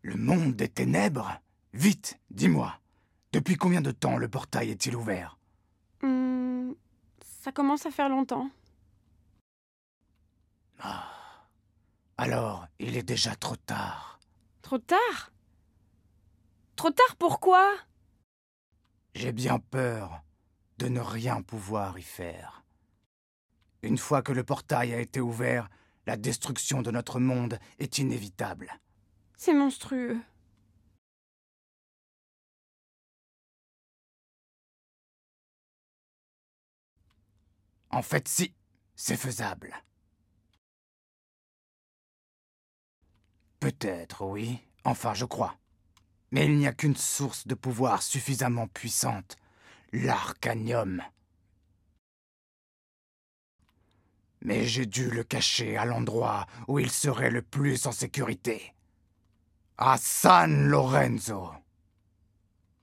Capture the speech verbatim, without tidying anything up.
Le monde des ténèbres? Vite, dis-moi. Depuis combien de temps le portail est-il ouvert? Hum, ça commence à faire longtemps. Ah. Alors, il est déjà trop tard. Trop tard? Trop tard pourquoi? J'ai bien peur de ne rien pouvoir y faire. Une fois que le portail a été ouvert, la destruction de notre monde est inévitable. C'est monstrueux. En fait, si, c'est faisable. Peut-être, oui. Enfin, je crois. Mais il n'y a qu'une source de pouvoir suffisamment puissante. L'Arcanium. Mais j'ai dû le cacher à l'endroit où il serait le plus en sécurité. À San Lorenzo.